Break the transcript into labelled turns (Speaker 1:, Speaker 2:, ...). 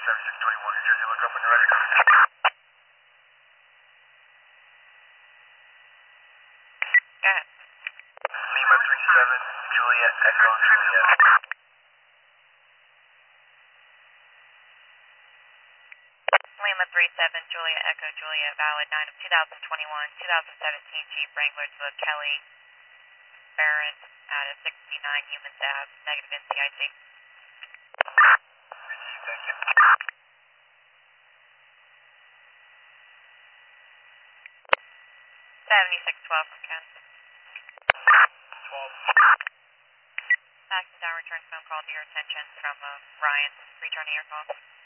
Speaker 1: 7621 New Jersey, look up when you're ready.
Speaker 2: Go ahead.
Speaker 1: Lima 37, Juliet, Echo, Juliet.
Speaker 2: Lima 37, Juliet, Echo, Juliet, valid 9 of 2021, 2017 Jeep Wrangler to a Kelly Barron out of 69 Humans Ave, negative NCIC.
Speaker 1: Thank you.
Speaker 2: 7612 from Ken.
Speaker 1: 12.
Speaker 2: Fax and down return phone call to your attention from Ryan, returning your call.